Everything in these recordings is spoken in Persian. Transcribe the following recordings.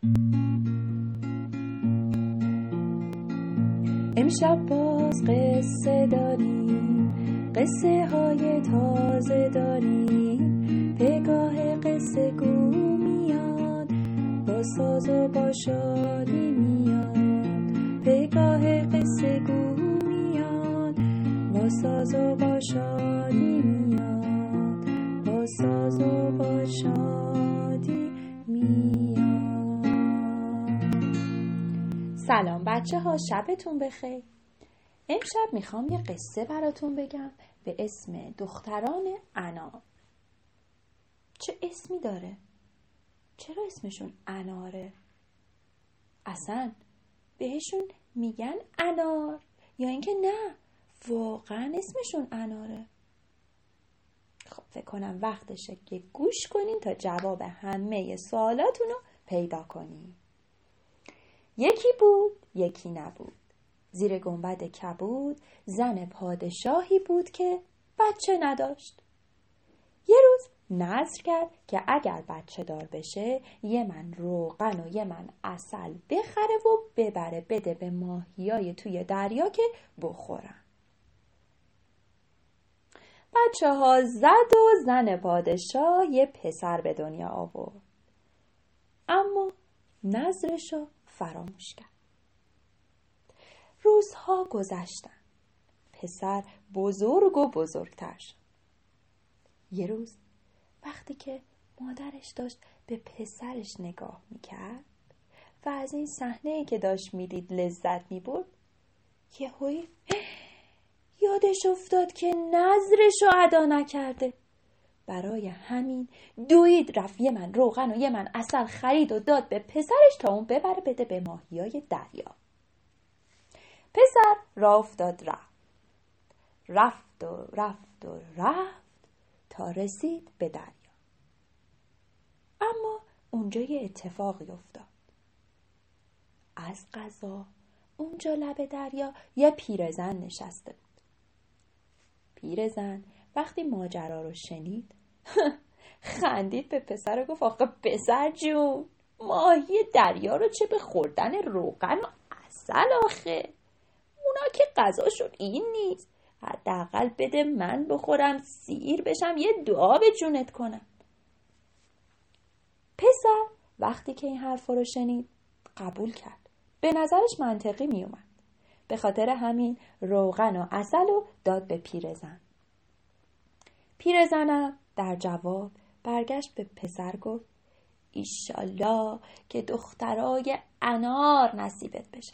امشب باز قصه داریم، قصه های تازه داریم. پگاه قصه گو میاد، با ساز و با شادی میاد. پگاه قصه گو میاد، با ساز و با شادی میاد. با ساز و با شادی میاد. سلام بچه ها، شبتون بخیر. امشب میخوام یه قصه براتون بگم به اسم دختران انار. چه اسمی داره؟ چرا اسمشون اناره؟ اصلا بهشون میگن انار یا اینکه نه واقعا اسمشون اناره؟ خب فکر کنم وقتشه که گوش کنین تا جواب همه سوالاتونو پیدا کنین. یکی بود یکی نبود، زیر گنبد کبود زن پادشاهی بود که بچه نداشت. یه روز نذر کرد که اگر بچه دار بشه یه من روغن و یه من عسل بخره و ببره بده به ماهیای توی دریا که بخورن. بچه ها زد و زن پادشاه یه پسر به دنیا آورد، اما نذرشو فراموش کرد. روزها گذشتن، پسر بزرگ و بزرگتر شد. یه روز وقتی که مادرش داشت به پسرش نگاه میکرد و از این صحنه‌ای که داشت میدید لذت میبرد، یهویی یادش افتاد که نذرشو ادا نکرده. برای همین دوید رفت یه من روغن و یه من عسل خرید و داد به پسرش تا اون ببره بده به ماهیای دریا. پسر راه افتاد رفت تا رسید به دریا. اما اونجا یه اتفاقی افتاد. از قضا اونجا لب دریا یه پیرزن نشسته بود. پیرزن وقتی ماجرا رو شنید خندید به پسر و گفت آخه پسر جون، ماهی دریا رو چه به خوردن روغن و عسل آخه؟ اونا که غذاشون این نیست. حداقل بده من بخورم سیر بشم یه دعا به جونت کنم. پسر وقتی که این حرف رو شنید قبول کرد. به نظرش منطقی می اومد. به خاطر همین روغن و عسل رو داد به پیرزن. پیرزنم در جواب برگشت به پسر گفت ایشالله که دخترای انار نصیبت بشن.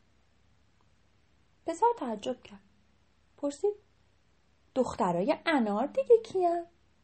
پسر تعجب کرد، پرسید دخترای انار دیگه کیان؟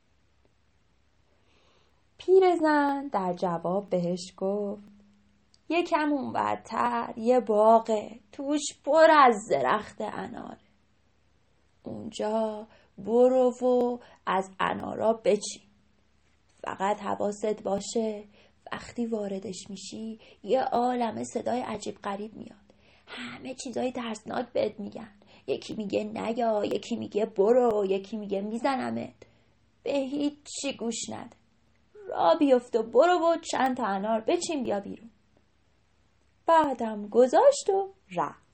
پیرزن در جواب بهش گفت یکم اونورتر یه باغه، توش پر از درخت اناره. اونجا برو و از انارا بچین. فقط حواست باشه وقتی واردش میشی یه عالمه صدای عجیب غریب میاد. همه چیزای ترسناک بهت میگن. یکی میگه نیا، یکی میگه برو، یکی میگه میزنمت. به هیچ چی گوش نده. راه بیفت و برو و چند تا انار بچین بیا بیرون. بعدم گذاشت و رفت.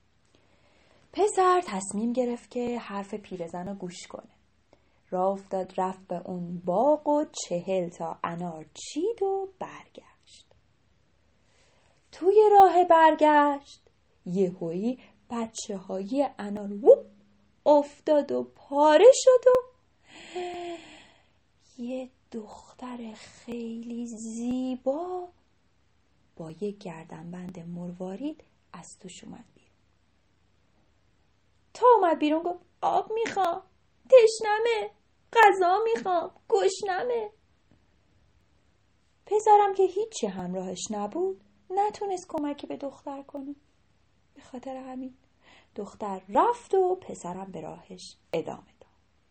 پسر تصمیم گرفت که حرف پیرزن رو گوش کنه. راه افتاد رفت به اون باغ و 40 تا انار چید و برگشت. توی راه برگشت یهویی بچه های انار افتاد و پاره شد و یه دختر خیلی زیبا با یه گردنبند مروارید از توش اومد بیرون. تا اومد بیرون گفت آب میخوام، تشنمه، غذا میخوام، گشنمه. پسرم که هیچی همراهش نبود نتونست کمکی به دختر کنه. به خاطر همین دختر رفت و پسرم به راهش ادامه داد.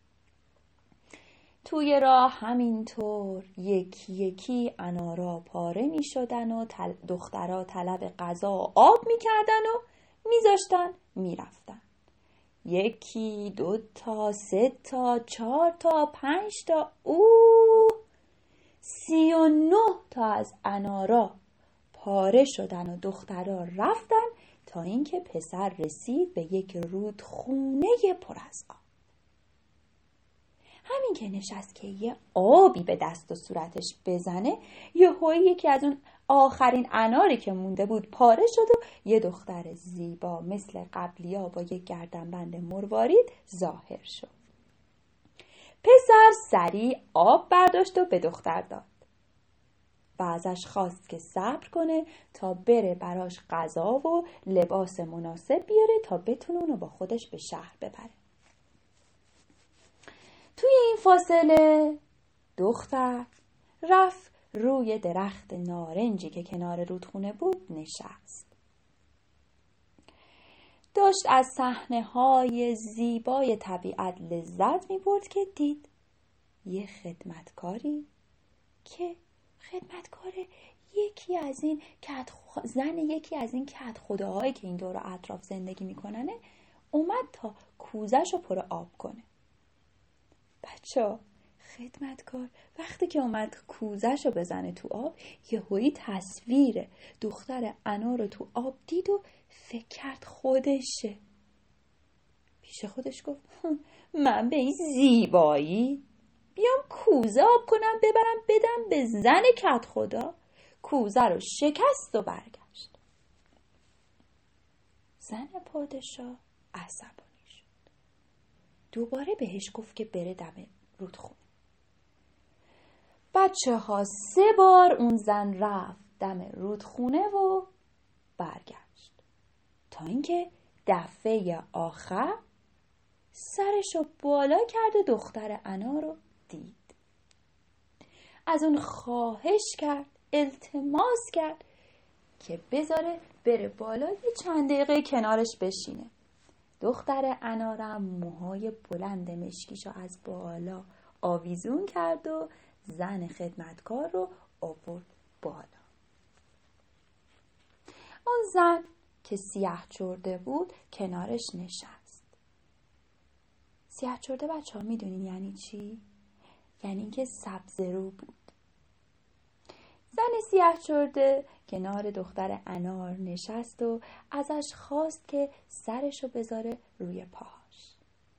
توی راه همینطور یکی یکی انارا پاره می شدن و دخترها طلب غذا و آب می کردن و می زاشتن می رفتن. 1 2 تا 3 تا 4 تا 5 تا 39 تا از انارا پاره شدن و دخترها رفتن تا اینکه پسر رسید به یک رودخونه پر از آب. همین که نشست که یه آبی به دست و صورتش بزنه، یهویی یکی از اون آخرین اناری که مونده بود پاره شد و یه دختر زیبا مثل قبلیا با یک گردنبند مروارید ظاهر شد. پسر سریع آب برداشت و به دختر داد و ازش خواست که صبر کنه تا بره براش غذا و لباس مناسب بیاره تا بتونه اونو با خودش به شهر ببره. توی این فاصله دختر رفت روی درخت نارنجی که کنار رودخونه بود نشست. داشت از صحنه‌های زیبای طبیعت لذت می‌برد که دید یه خدمتکاری که خدمتکار یکی از این کت خداهایی که این دور و اطراف زندگی میکننه اومد تا کوزه‌شو پر آب کنه. بچه‌ها، خدمتکار وقتی که اومد کوزه‌شو بزنه تو آب، یهویی تصویر دختر انا رو تو آب دید و فکر کرد خودشه. پیش خودش گفت من به این زیبایی بیام کوزه آب کنم ببرم بدم به زن کت خدا. کوزه رو شکست و برگشت. زن پادشاه عصبانی شد. دوباره بهش گفت که بره دم رودخونه. بچه‌ها 3 بار اون زن رفت دم رودخونه و برگشت تا اینکه دفعه آخر سرشو بالا کرد و دختر انا رو دید. از اون خواهش کرد، التماس کرد که بذاره بره بالا یه چند دقیقه کنارش بشینه. دختر انا رو موهای بلند مشکیشو از بالا آویزون کرد و زن خدمتکار رو آورد بالا. اون زن که سیاه چرده بود کنارش نشست. سیاه چرده بچه‌ها میدونین یعنی چی؟ یعنی اینکه سبزرو بود. زن سیاه چرده کنار دختر انار نشست و ازش خواست که سرشو بذاره روی پاهاش.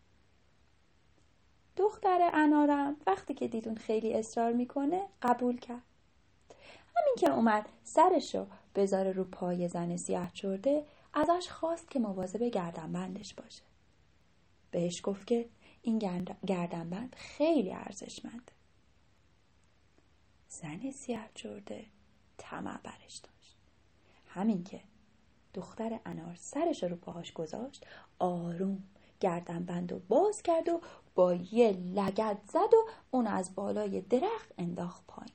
دختر انارم وقتی که دیدون خیلی اصرار میکنه قبول کرد. همین که اومد سرشو بذاره رو پای زن سیاه چرده ازش خواست که مواظب گردنبندش باشه. بهش گفت که این گردنبند خیلی ارزشمنده. زن سیاه چرده طمع برش داشت. همین که دختر انار سرش رو پاهاش گذاشت آروم گردنبند رو باز کرد و با یه لگد زد و اون از بالای درخت انداخت پایین.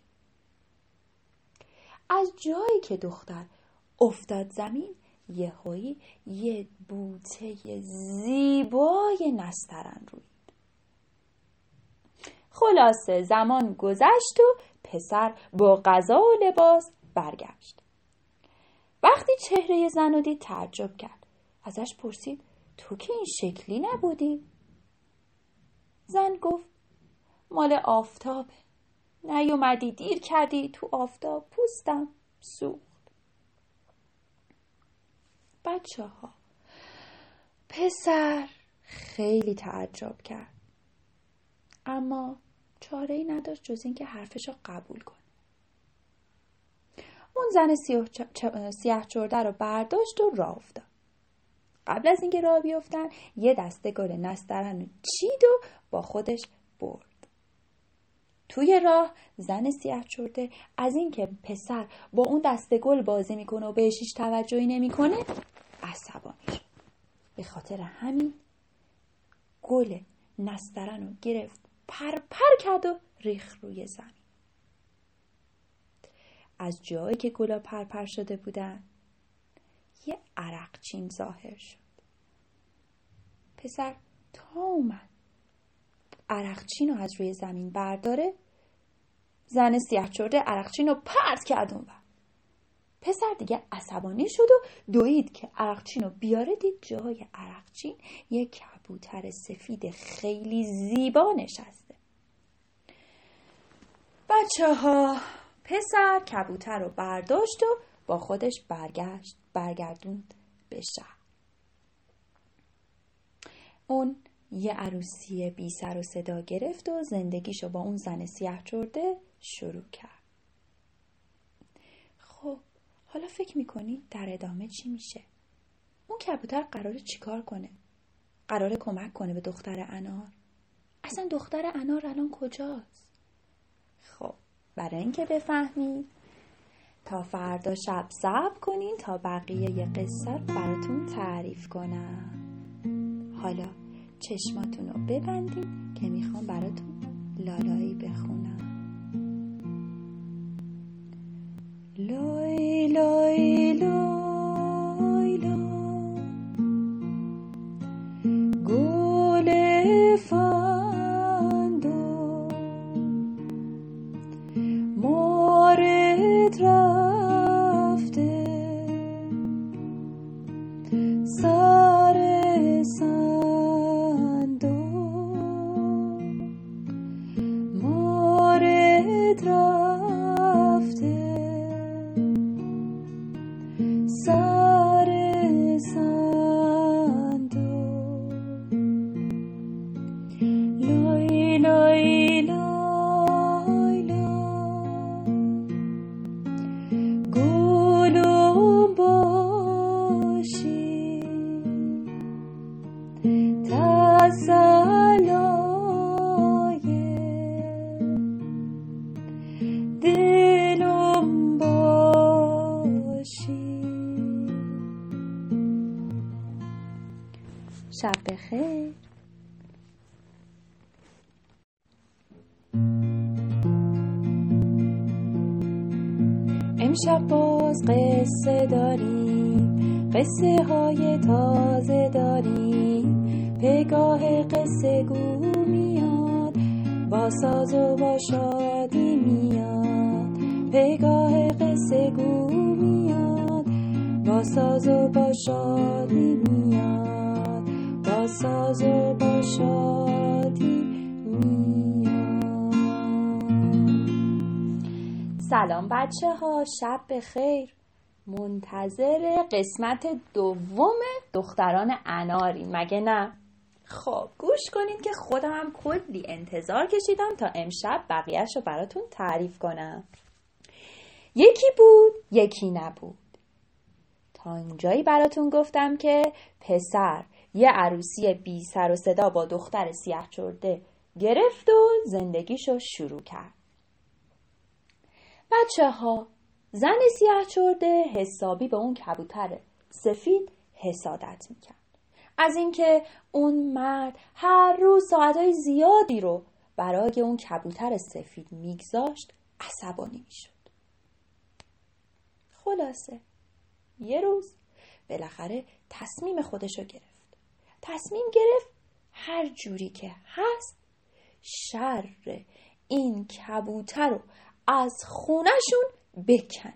از جایی که دختر افتاد زمین یهویی یه بوته زیبای نسترن روید. خلاصه زمان گذشت و پسر با غذا و لباس برگشت. وقتی چهره زن رو دید تعجب کرد. ازش پرسید تو که این شکلی نبودی؟ زن گفت مال آفتابه. نیومدی دیر کردی تو آفتاب پوستم سوخت. بچه‌ها پسر خیلی تعجب کرد اما چاره‌ای نداشت جز این که حرفشو قبول کنه. اون زن سیاه چرده رو برداشت و راه افتاد. قبل از اینکه راه بیفتن یه دسته گل نسترن چید و با خودش برد. توی راه زن سیاه چرده از اینکه پسر با اون دسته گل بازی میکنه و بهش هیچ توجهی نمیکنه عصبانی شد. به خاطر همین گل نسترن رو گرفت پر کرد و ریخت روی زمین. از جایی که گلا پر شده بودن یه عرقچین ظاهر شد. پسر تا اومد عرقچین رو از روی زمین برداره زن سیاه چرده عرقچین رو پرت کرد اونور. پسر دیگه عصبانی شد و دوید که عرقچین رو بیاره دید جای عرقچین یه کبوتر سفید خیلی زیبا نشسته. بچه‌ها پسر کبوتر رو برداشت و با خودش برگردوند به شهر. اون یه عروسی بی سر و صدا گرفت و زندگیشو با اون زن سیاه چرده شروع کرد. خب حالا فکر میکنی در ادامه چی میشه؟ اون کبوتر قراره چیکار کنه؟ قراره کمک کنه به دختر انار؟ اصلا دختر انار الان کجاست؟ خب برای اینکه بفهمید تا فردا شب صبر کنین تا بقیه قصه رو براتون تعریف کنم. حالا چشماتون رو ببندین که میخوام براتون لالایی بخونم. لای لای لای لای گل فندو مارد رفته سر رفته سر صندوق لای لای لای لای گلم باشی دلم باشی. شب بخیر. امشب باز قصه داریم، قصه های تازه داریم. پگاه قصه گو میاد، با ساز و با شادی میاد. پگاه قصه گو میاد، با ساز و با شادی میاد. با ساز و با شادی میاد. سلام بچه ها، شب بخیر. منتظر قسمت دوم دختران اناریم مگه نه؟ خب گوش کنین که خودم هم کلی انتظار کشیدم تا امشب بقیه‌اش رو براتون تعریف کنم. یکی بود یکی نبود. تا اینجایی براتون گفتم که پسر یه عروسی بی سر و صدا با دختر سیاه چرده گرفت و زندگیشو شروع کرد. بچه ها، زن سیاه چرده حسابی به اون کبوتر سفید حسادت میکرد. از اینکه اون مرد هر روز ساعتهای زیادی رو برای اون کبوتر سفید میگذاشت عصبانی میشد. خلاصه یه روز بالاخره تصمیم خودشو گرفت. تصمیم گرفت هر جوری که هست شر این کبوتر رو از خونه‌شون بکنه.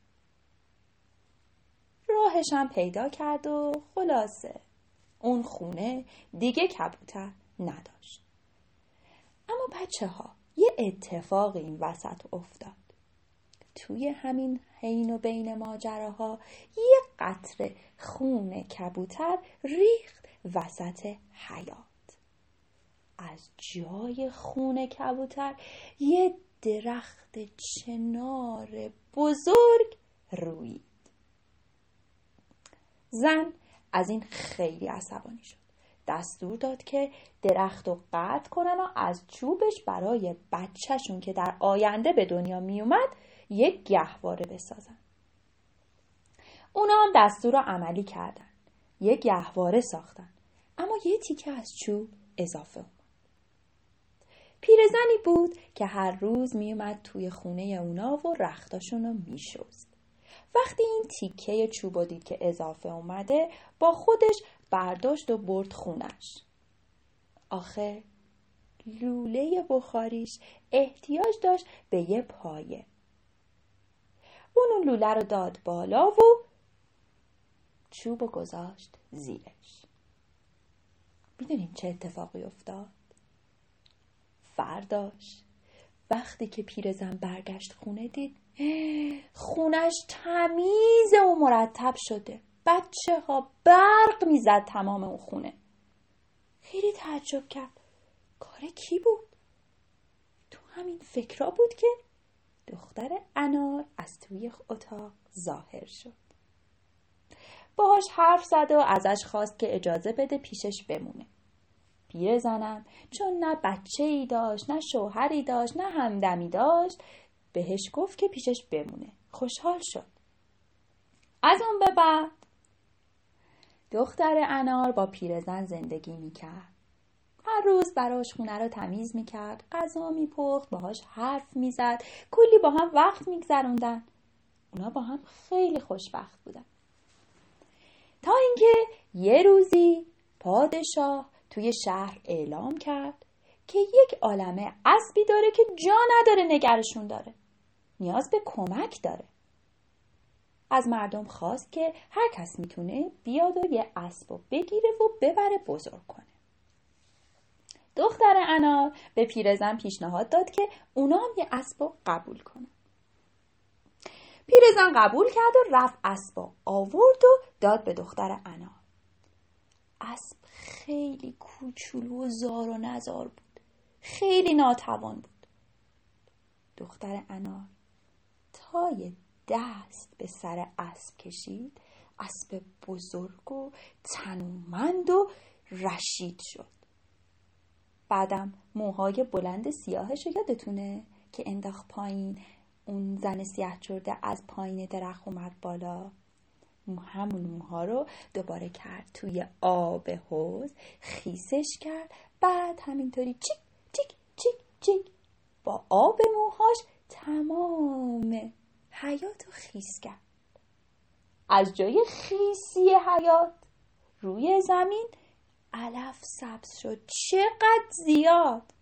راهش هم پیدا کرد و خلاصه اون خونه دیگه کبوتر نداشت. اما بچه ها، یه اتفاق این وسط افتاد. توی همین حین و بین ماجراها یه قطره خون کبوتر ریخت وسط حیاط. از جای خون کبوتر یه درخت چنار بزرگ رویید. زن از این خیلی عصبانی شد. دستور داد که درخت رو قطع کنن و از چوبش برای بچهشون که در آینده به دنیا می اومد یک گهواره بسازن. اونا هم دستور رو عملی کردن. یک گهواره ساختن. اما یه تیکه از چوب اضافه اومد. پیرزنی بود که هر روز می اومد توی خونه اونا و رختاشون رو می شست. وقتی این تیکه چوب دید که اضافه اومده با خودش برداشت و برد خونش. آخه لوله بخاریش احتیاج داشت به یه پایه. اون لوله رو داد بالا و چوب رو گذاشت زیرش. میدونین چه اتفاقی افتاد؟ فرداش وقتی که پیرزن برگشت خونه دید خونش تمیز و مرتب شده. بچه ها برق میزد تمام اون خونه. خیلی تعجب کرد. کار کی بود؟ تو همین فکرها بود که دختر انار از توی اتاق ظاهر شد. باهاش حرف زد و ازش خواست که اجازه بده پیشش بمونه. پیرزنم چون نه بچه‌ای داشت، نه شوهری داشت، نه همدمی داشت، بهش گفت که پیشش بمونه. خوشحال شد. از اون به بعد دختر انار با پیرزن زندگی میکرد. هر روز براش خونه رو تمیز میکرد، غذا میپخت، باهاش حرف میزد، کلی با هم وقت میگذروندن. اونا با هم خیلی خوشبخت بودن. تا اینکه یه روزی پادشاه توی شهر اعلام کرد که یک عالمه اسبی داره که جا نداره نگرشون داره. نیاز به کمک داره. از مردم خواست که هر کس میتونه بیاد و یه اسب رو بگیره و ببره بزرگ کنه. دختر انار به پیرزن پیشنهاد داد که اونا هم یه اسب رو قبول کنه. پیرزن قبول کرد و رفت اسب رو آورد و داد به دختر انار. اسب خیلی کوچولو و زار و نزار بود. خیلی ناتوان بود. دختر انار تای دست به سر اسب کشید. اسب بزرگ و تنومند و رشید شد. بعدم موهای بلند سیاهش رو یادتونه که انداخت پایین، اون زن سیاه چرده از پایین درخت اومد بالا. همون موها رو دوباره کرد توی آب حوض، خیسش کرد. بعد همینطوری چیک چیک چیک چیک با آب موهاش تمام حیات رو خیس کرد. از جای خیسی حیات روی زمین علف سبز شد. چقدر زیاد!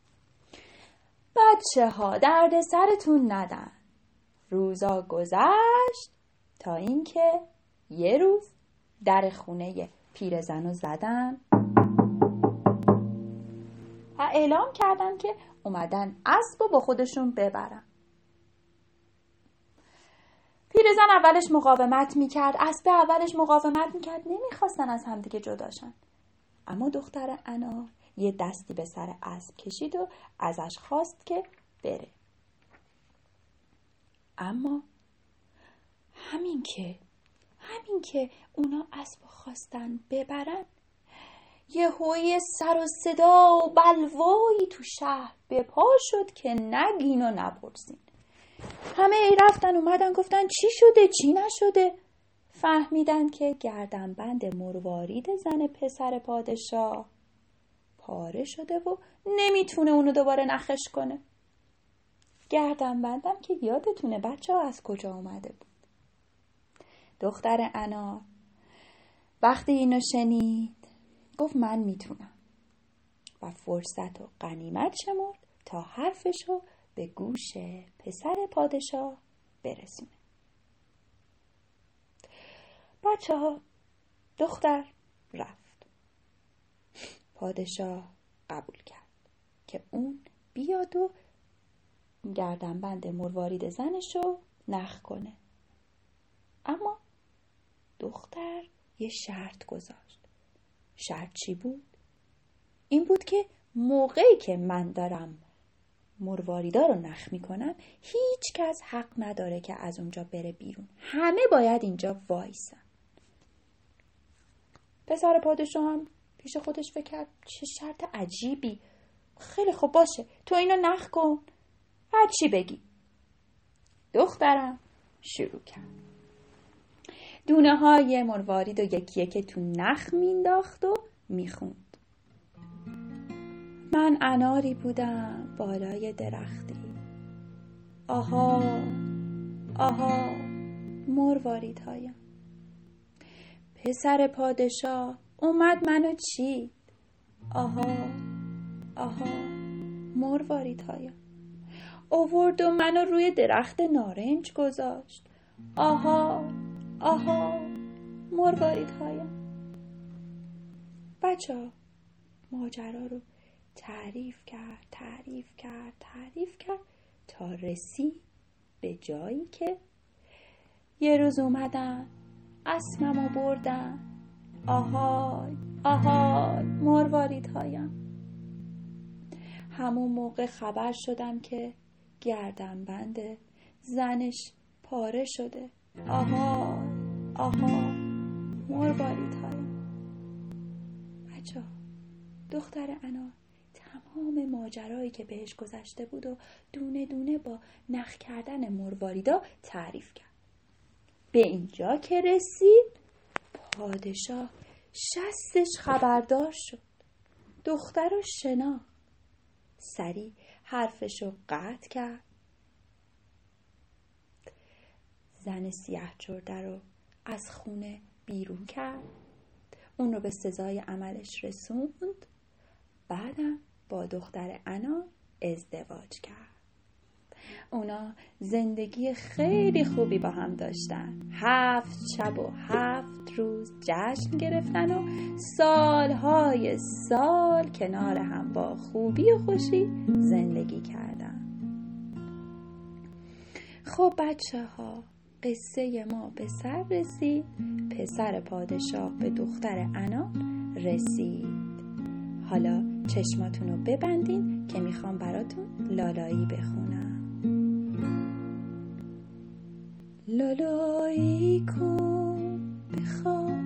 بچه ها درد سرتون ندن. روزا گذشت تا اینکه یه روز در خونه پیرزن رو زدن و اعلام کردن که اومدن اسب رو با خودشون ببرن. پیرزن اولش مقاومت میکرد، اسب اولش مقاومت میکرد، نمیخواستن از همدیگه جداشن. اما دختر انار یه دستی به سر اسب کشید و ازش خواست که بره. اما همین که اونا اسب خواستن ببرن، یه هوی سر و صدا و بلوایی تو شهر به پا شد که نگین و نپرسین. همه ای رفتن اومدن گفتن چی شده چی نشده. فهمیدن که گردنبند مروارید زن پسر پادشاه پاره شده و نمیتونه اونو دوباره نخش کنه. گردنبندم که یادتونه بچه ها از کجا اومده بود. دختر انار وقتی اینو شنید گفت من میتونم و فرصت و غنیمت شمرد تا حرفشو به گوش پسر پادشاه برسونه. بچه ها دختر رفت. پادشاه قبول کرد که اون بیاد و گردنبند مروارید زنشو نخ کنه. اما دختر یه شرط گذاشت. شرط چی بود؟ این بود که موقعی که من دارم مرواریدا رو نخ میکنم هیچ کس حق نداره که از اونجا بره بیرون. همه باید اینجا وایسن. پسر پادشاه هم پیش خودش فکر کرد چه شرط عجیبی. خیلی خوب باشه تو اینو نخ کن، هر چی بگی. دخترم شروع کرد. دونه های مروارید و یکی یکی تو نخ مینداخت و میخوند. من اناری بودم بالای درختی. آها آها مرواریدهایم. پسر پادشاه اومد منو چید. آها آها مرواریدهایم. آورد و منو روی درخت نارنج گذاشت. آها آها مرواریدهایم. بچه‌ها ماجرا رو تعریف کرد تا رسید به جایی که یه روز اومدن اسممو بردن. آهای آهای مرواریدهایم. همون موقع خبر شدم که گردنبند زنش پاره شده. آهای آهای مرواریدهایم. بچه‌ها، دختر انا تمام ماجرایی که بهش گذشته بود و دونه دونه با نخ کردن مرواریدا تعریف کرد. به اینجا که رسید پادشاه شستش خبردار شد. دختر رو شناخت. سریع حرفشو قطع کرد. زن سیاه چرده رو از خونه بیرون کرد. اون رو به سزای عملش رسوند. بعدم با دختر انا ازدواج کرد. اونا زندگی خیلی خوبی با هم داشتن. 7 شب و 7 روز جشن گرفتن و سالهای سال کنار هم با خوبی و خوشی زندگی کردن. خب بچه ها، قصه ما به سر رسید. پسر پادشاه به دختر انا رسید. حالا چشماتون رو ببندین که میخوام براتون لالایی بخونم. لالایی کن بخواب،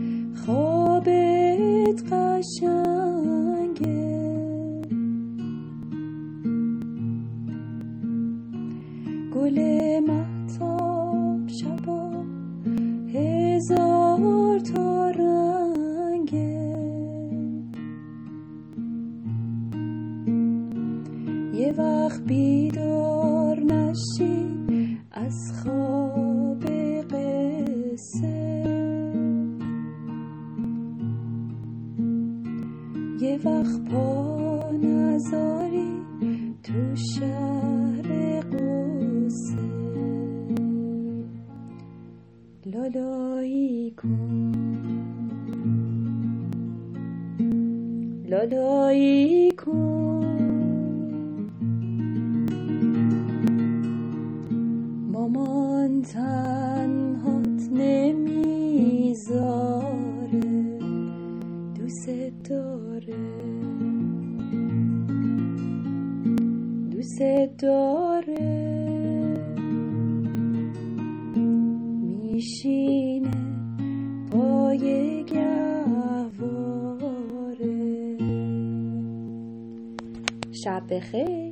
خوابت قشنگه. گل مهتاب شبا 1000 تا رنگه. یه وقت بیدار نشی از خواب قصه، یه وقت پا نذاری تو شهر قصه. لالایی کن، لالایی کن. مامان تنهات نمیذاره، دوست داره، دوست داره. میشینه پای گهواره. شب بخیر.